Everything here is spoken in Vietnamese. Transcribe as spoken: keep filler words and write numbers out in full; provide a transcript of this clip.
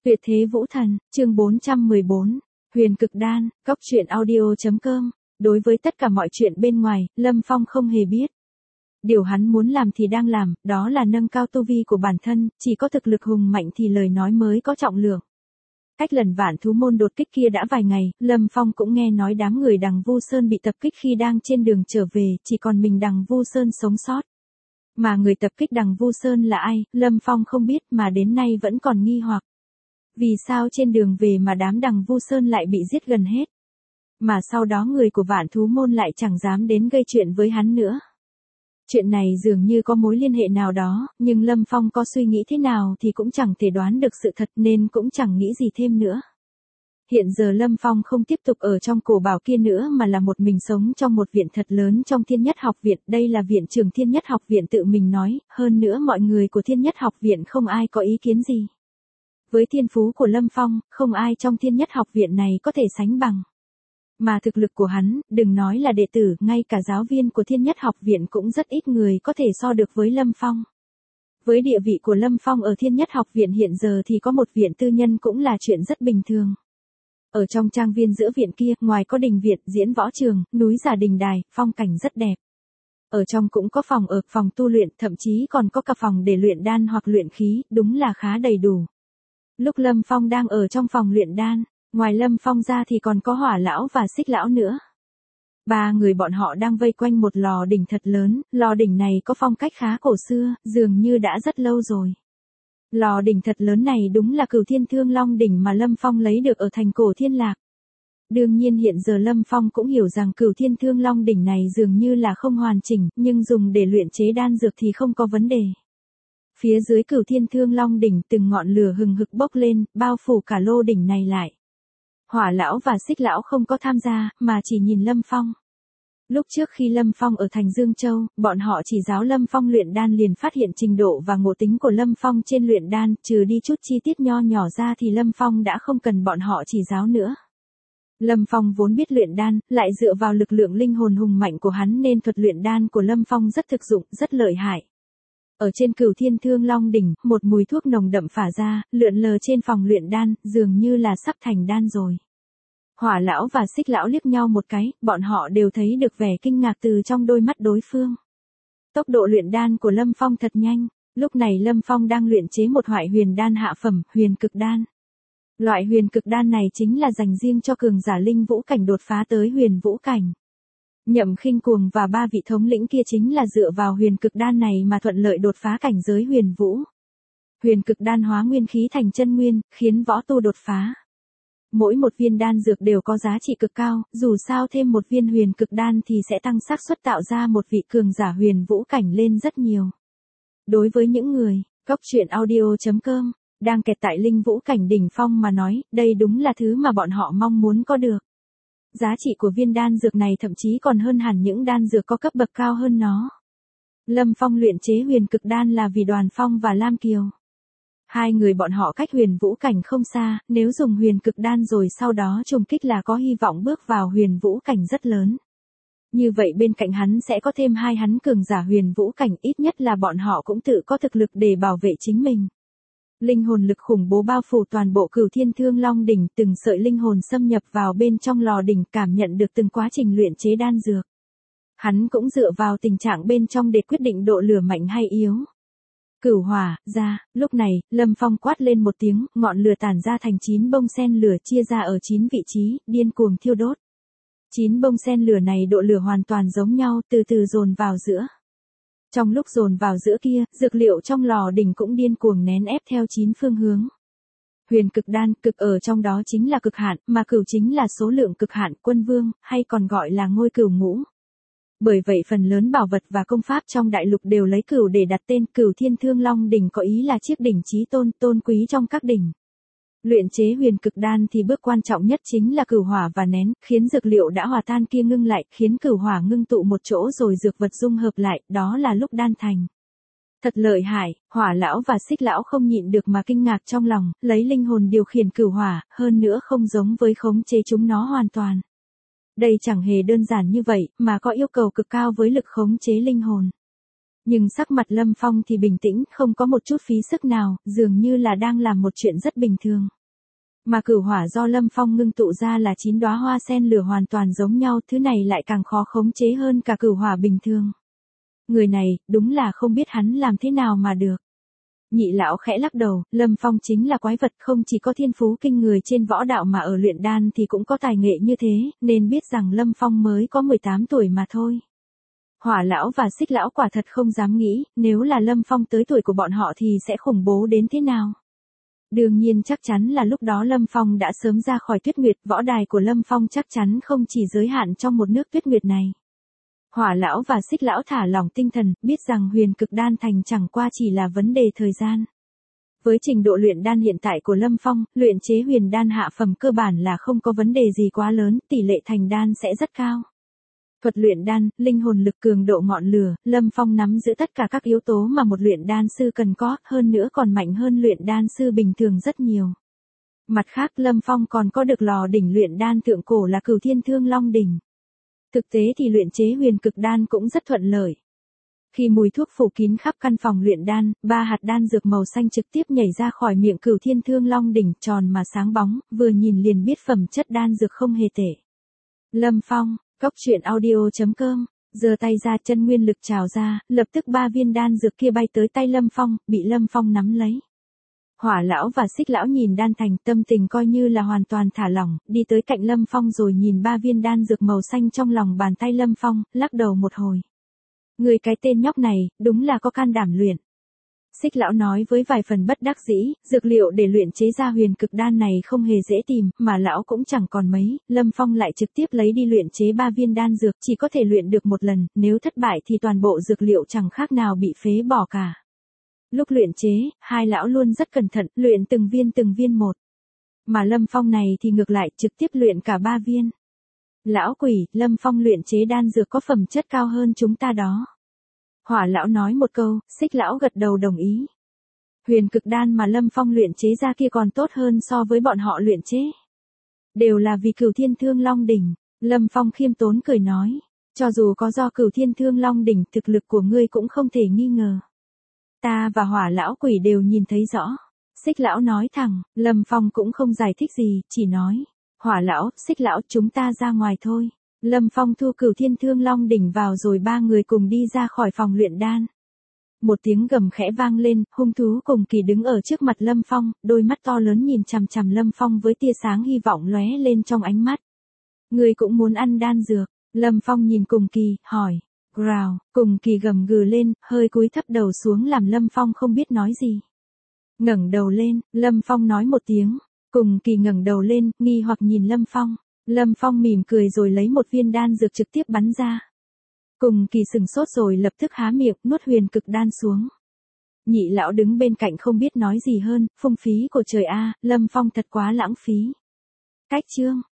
Tuyệt thế vũ thần, chương bốn trăm mười bốn, Huyền Cực Đan, góc truyện audio.com. Đối với tất cả mọi chuyện bên ngoài, Lâm Phong không hề biết. Điều hắn muốn làm thì đang làm, đó là nâng cao tu vi của bản thân, chỉ có thực lực hùng mạnh thì lời nói mới có trọng lượng. Cách lần Vạn Thú Môn đột kích kia đã vài ngày, Lâm Phong cũng nghe nói đám người Đằng Vu Sơn bị tập kích khi đang trên đường trở về, chỉ còn mình Đằng Vu Sơn sống sót. Mà người tập kích Đằng Vu Sơn là ai, Lâm Phong không biết mà đến nay vẫn còn nghi hoặc. Vì sao trên đường về mà đám Đằng Vu Sơn lại bị giết gần hết? Mà sau đó người của Vạn Thú Môn lại chẳng dám đến gây chuyện với hắn nữa. Chuyện này dường như có mối liên hệ nào đó, nhưng Lâm Phong có suy nghĩ thế nào thì cũng chẳng thể đoán được sự thật nên cũng chẳng nghĩ gì thêm nữa. Hiện giờ Lâm Phong không tiếp tục ở trong cổ bảo kia nữa mà là một mình sống trong một viện thật lớn trong Thiên Nhất Học Viện. Đây là viện trưởng Thiên Nhất Học Viện tự mình nói, hơn nữa mọi người của Thiên Nhất Học Viện không ai có ý kiến gì. Với thiên phú của Lâm Phong, không ai trong Thiên Nhất Học Viện này có thể sánh bằng. Mà thực lực của hắn, đừng nói là đệ tử, ngay cả giáo viên của Thiên Nhất Học Viện cũng rất ít người có thể so được với Lâm Phong. Với địa vị của Lâm Phong ở Thiên Nhất Học Viện hiện giờ thì có một viện tư nhân cũng là chuyện rất bình thường. Ở trong trang viên giữa viện kia, ngoài có đình viện, diễn võ trường, núi giả đình đài, phong cảnh rất đẹp. Ở trong cũng có phòng ở, phòng tu luyện, thậm chí còn có cả phòng để luyện đan hoặc luyện khí, đúng là khá đầy đủ. Lúc Lâm Phong đang ở trong phòng luyện đan, ngoài Lâm Phong ra thì còn có Hỏa lão và Xích lão nữa. Ba người bọn họ đang vây quanh một lò đỉnh thật lớn, lò đỉnh này có phong cách khá cổ xưa, dường như đã rất lâu rồi. Lò đỉnh thật lớn này đúng là Cửu Thiên Thương Long đỉnh mà Lâm Phong lấy được ở thành Cổ Thiên Lạc. Đương nhiên hiện giờ Lâm Phong cũng hiểu rằng Cửu Thiên Thương Long đỉnh này dường như là không hoàn chỉnh, nhưng dùng để luyện chế đan dược thì không có vấn đề. Phía dưới Cửu Thiên Thương Long đỉnh từng ngọn lửa hừng hực bốc lên, bao phủ cả lô đỉnh này lại. Hỏa lão và Xích lão không có tham gia, mà chỉ nhìn Lâm Phong. Lúc trước khi Lâm Phong ở thành Dương Châu, bọn họ chỉ giáo Lâm Phong luyện đan liền phát hiện trình độ và ngộ tính của Lâm Phong trên luyện đan, trừ đi chút chi tiết nho nhỏ ra thì Lâm Phong đã không cần bọn họ chỉ giáo nữa. Lâm Phong vốn biết luyện đan, lại dựa vào lực lượng linh hồn hùng mạnh của hắn nên thuật luyện đan của Lâm Phong rất thực dụng, rất lợi hại. Ở trên Cửu Thiên Thương Long đỉnh, một mùi thuốc nồng đậm phả ra, lượn lờ trên phòng luyện đan, dường như là sắp thành đan rồi. Hỏa lão và Xích lão liếc nhau một cái, bọn họ đều thấy được vẻ kinh ngạc từ trong đôi mắt đối phương. Tốc độ luyện đan của Lâm Phong thật nhanh, lúc này Lâm Phong đang luyện chế một loại huyền đan hạ phẩm, Huyền Cực Đan. Loại huyền cực đan này chính là dành riêng cho cường giả linh vũ cảnh đột phá tới huyền vũ cảnh. Nhậm Khinh Cuồng và ba vị thống lĩnh kia chính là dựa vào huyền cực đan này mà thuận lợi đột phá cảnh giới huyền vũ. Huyền cực đan hóa nguyên khí thành chân nguyên, khiến võ tu đột phá. Mỗi một viên đan dược đều có giá trị cực cao, dù sao thêm một viên huyền cực đan thì sẽ tăng xác suất tạo ra một vị cường giả huyền vũ cảnh lên rất nhiều. Đối với những người, góc truyện audio.com, đang kẹt tại linh vũ cảnh đỉnh phong mà nói, đây đúng là thứ mà bọn họ mong muốn có được. Giá trị của viên đan dược này thậm chí còn hơn hẳn những đan dược có cấp bậc cao hơn nó. Lâm Phong luyện chế huyền cực đan là vì Đoàn Phong và Lam Kiều. Hai người bọn họ cách huyền vũ cảnh không xa, nếu dùng huyền cực đan rồi sau đó trùng kích là có hy vọng bước vào huyền vũ cảnh rất lớn. Như vậy bên cạnh hắn sẽ có thêm hai hắn cường giả huyền vũ cảnh, ít nhất là bọn họ cũng tự có thực lực để bảo vệ chính mình. Linh hồn lực khủng bố bao phủ toàn bộ Cửu Thiên Thương Long đỉnh, từng sợi linh hồn xâm nhập vào bên trong lò đỉnh, cảm nhận được từng quá trình luyện chế đan dược. Hắn cũng dựa vào tình trạng bên trong để quyết định độ lửa mạnh hay yếu. Cửu hỏa, ra, lúc này, Lâm Phong quát lên một tiếng, ngọn lửa tản ra thành chín bông sen lửa chia ra ở chín vị trí, điên cuồng thiêu đốt. Chín bông sen lửa này độ lửa hoàn toàn giống nhau, từ từ dồn vào giữa. Trong lúc dồn vào giữa kia, dược liệu trong lò đỉnh cũng điên cuồng nén ép theo chín phương hướng. Huyền cực đan, cực ở trong đó chính là cực hạn, mà cửu chính là số lượng cực hạn, quân vương, hay còn gọi là ngôi cửu ngũ. Bởi vậy phần lớn bảo vật và công pháp trong đại lục đều lấy cửu để đặt tên. Cửu Thiên Thương Long đỉnh có ý là chiếc đỉnh chí tôn, tôn quý trong các đỉnh. Luyện chế huyền cực đan thì bước quan trọng nhất chính là cửu hỏa và nén, khiến dược liệu đã hòa tan kia ngưng lại, khiến cửu hỏa ngưng tụ một chỗ rồi dược vật dung hợp lại, đó là lúc đan thành. Thật lợi hại, Hỏa lão và Xích lão không nhịn được mà kinh ngạc trong lòng, lấy linh hồn điều khiển cửu hỏa, hơn nữa không giống với khống chế chúng nó hoàn toàn. Đây chẳng hề đơn giản như vậy, mà có yêu cầu cực cao với lực khống chế linh hồn. Nhưng sắc mặt Lâm Phong thì bình tĩnh, không có một chút phí sức nào, dường như là đang làm một chuyện rất bình thường. Mà cửu hỏa do Lâm Phong ngưng tụ ra là chín đóa hoa sen lửa hoàn toàn giống nhau, thứ này lại càng khó khống chế hơn cả cửu hỏa bình thường. Người này, đúng là không biết hắn làm thế nào mà được. Nhị lão khẽ lắc đầu, Lâm Phong chính là quái vật, không chỉ có thiên phú kinh người trên võ đạo mà ở luyện đan thì cũng có tài nghệ như thế, nên biết rằng Lâm Phong mới có mười tám tuổi mà thôi. Hỏa lão và Xích lão quả thật không dám nghĩ, nếu là Lâm Phong tới tuổi của bọn họ thì sẽ khủng bố đến thế nào. Đương nhiên chắc chắn là lúc đó Lâm Phong đã sớm ra khỏi Tuyết Nguyệt, võ đài của Lâm Phong chắc chắn không chỉ giới hạn trong một nước Tuyết Nguyệt này. Hỏa lão và Xích lão thả lỏng tinh thần, biết rằng huyền cực đan thành chẳng qua chỉ là vấn đề thời gian. Với trình độ luyện đan hiện tại của Lâm Phong, luyện chế huyền đan hạ phẩm cơ bản là không có vấn đề gì quá lớn, tỷ lệ thành đan sẽ rất cao. Thuật luyện đan, linh hồn lực, cường độ ngọn lửa, Lâm Phong nắm giữ tất cả các yếu tố mà một luyện đan sư cần có, hơn nữa còn mạnh hơn luyện đan sư bình thường rất nhiều. Mặt khác Lâm Phong còn có được lò đỉnh luyện đan thượng cổ là Cửu Thiên Thương Long đỉnh. Thực tế thì luyện chế huyền cực đan cũng rất thuận lợi. Khi mùi thuốc phủ kín khắp căn phòng luyện đan, ba hạt đan dược màu xanh trực tiếp nhảy ra khỏi miệng Cửu Thiên Thương Long đỉnh, tròn mà sáng bóng, vừa nhìn liền biết phẩm chất đan dược không hề tệ. Lâm Phong, Cốc Truyện Audio chấm com, giơ tay ra, chân nguyên lực trào ra, lập tức ba viên đan dược kia bay tới tay Lâm Phong, bị Lâm Phong nắm lấy. Hỏa lão và Xích lão nhìn đan thành, tâm tình coi như là hoàn toàn thả lỏng, đi tới cạnh Lâm Phong rồi nhìn ba viên đan dược màu xanh trong lòng bàn tay Lâm Phong, lắc đầu một hồi. Người cái tên nhóc này, đúng là có can đảm luyện. Xích lão nói với vài phần bất đắc dĩ, dược liệu để luyện chế ra huyền cực đan này không hề dễ tìm, mà lão cũng chẳng còn mấy, Lâm Phong lại trực tiếp lấy đi luyện chế ba viên đan dược, chỉ có thể luyện được một lần, nếu thất bại thì toàn bộ dược liệu chẳng khác nào bị phế bỏ cả. Lúc luyện chế, hai lão luôn rất cẩn thận, luyện từng viên từng viên một. Mà Lâm Phong này thì ngược lại, trực tiếp luyện cả ba viên. Lão quỷ, Lâm Phong luyện chế đan dược có phẩm chất cao hơn chúng ta đó. Hỏa lão nói một câu, Xích lão gật đầu đồng ý. Huyền cực đan mà Lâm Phong luyện chế ra kia còn tốt hơn so với bọn họ luyện chế. Đều là vì Cửu Thiên Thương Long đỉnh, Lâm Phong khiêm tốn cười nói. Cho dù có do Cửu Thiên Thương Long đỉnh, thực lực của ngươi cũng không thể nghi ngờ. Ta và hỏa lão quỷ đều nhìn thấy rõ. Xích lão nói thẳng, Lâm Phong cũng không giải thích gì, chỉ nói. Hỏa lão, Xích lão, chúng ta ra ngoài thôi. Lâm Phong thu Cửu Thiên Thương Long đỉnh vào rồi ba người cùng đi ra khỏi phòng luyện đan. Một tiếng gầm khẽ vang lên, hung thú cùng kỳ đứng ở trước mặt Lâm Phong, đôi mắt to lớn nhìn chằm chằm Lâm Phong với tia sáng hy vọng lóe lên trong ánh mắt. Người cũng muốn ăn đan dược, Lâm Phong nhìn cùng kỳ, hỏi. Growl, cùng kỳ gầm gừ lên, hơi cúi thấp đầu xuống làm Lâm Phong không biết nói gì. Ngẩng đầu lên, Lâm Phong nói một tiếng, cùng kỳ ngẩng đầu lên, nghi hoặc nhìn Lâm Phong. Lâm Phong mỉm cười rồi lấy một viên đan dược trực tiếp bắn ra. Cùng kỳ sừng sốt rồi lập tức há miệng, nuốt huyền cực đan xuống. Nhị lão đứng bên cạnh không biết nói gì hơn, phung phí của trời a, Lâm Phong thật quá lãng phí. Cách chương